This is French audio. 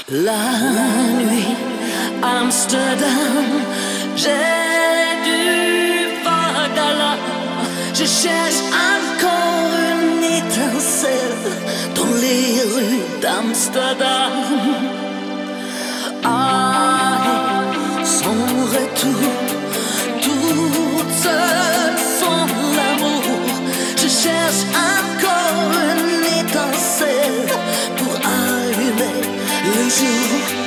La nuit, Amsterdam, j'ai du vague à l'âme. Je cherche encore une étincelle dans les rues d'Amsterdam. Ah, son retour, toute seule sans l'amour. Je cherche encore une étincelle pour allumer le jour.